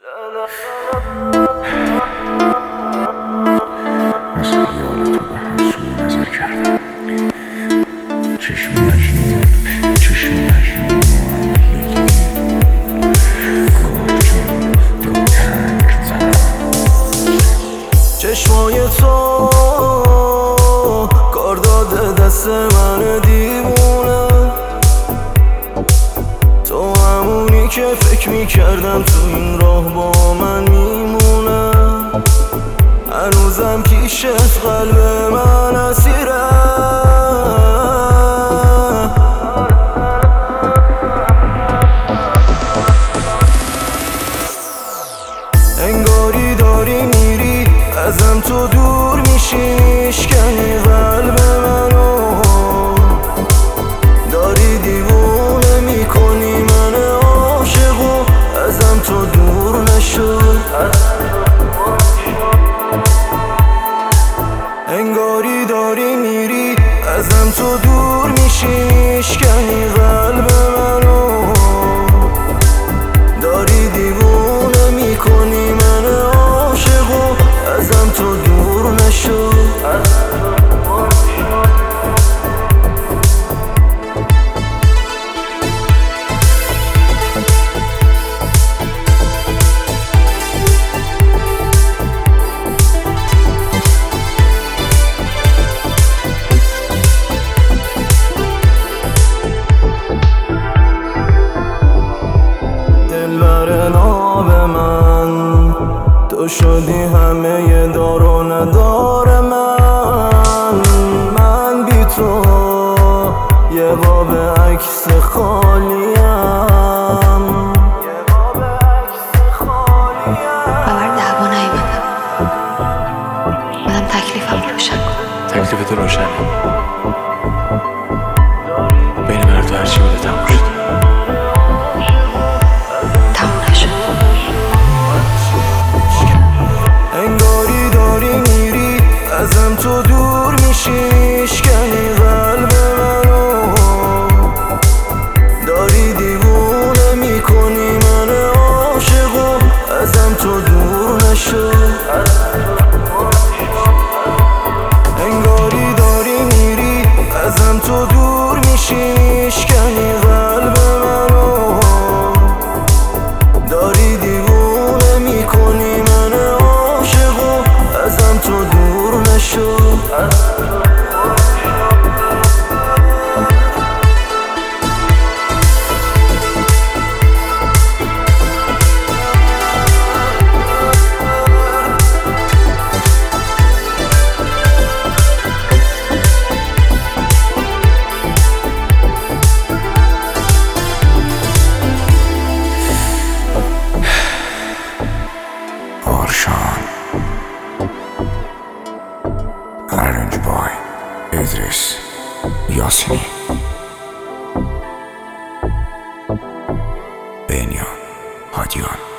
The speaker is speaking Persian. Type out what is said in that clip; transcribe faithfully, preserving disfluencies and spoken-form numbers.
از خیال تو به هر سوی نظر کردم، چشمی نشنید چشمی نشنید چشمای تو کار داده دست من دیوونه، تو همونی که فکر میکردم تو این راه با من میمونه. هنوزم پیشت قلب من اسیره، انگاری داری میری ازم، تو دور میشی میشکنی قلب منو، داری دیوونه میکنی من عاشقو، ازم تو دور نشو. انگاری داری میری ازم، تو دور میشی میشکنی قلب منو، داری دیوونه میکنی من عاشقو، ازم تو دور نشو. دلبر ناب من تو شدی همه دار و ندار من، من بی تو یه باب عکس خالیم، باور دعوا نیومدم، منم تکلیفم روشن کن. تکلیف تو روشنه، بین من و تو هرچی بوده تموم شد. تموم نشد. انگاری داری میری ازم، تو دور میشی میشکنی قلب منو، داری دیوونه میکنی من عاشقو، ازم تو دور نشو. انگاری داری میری ازم، تو دور میشی میشکنی قلب منو، داری دیوونه میکنی من عاشقو، ازم تو دور نشو. آرشان Arrange by İdris Yasini Benyan Hadyan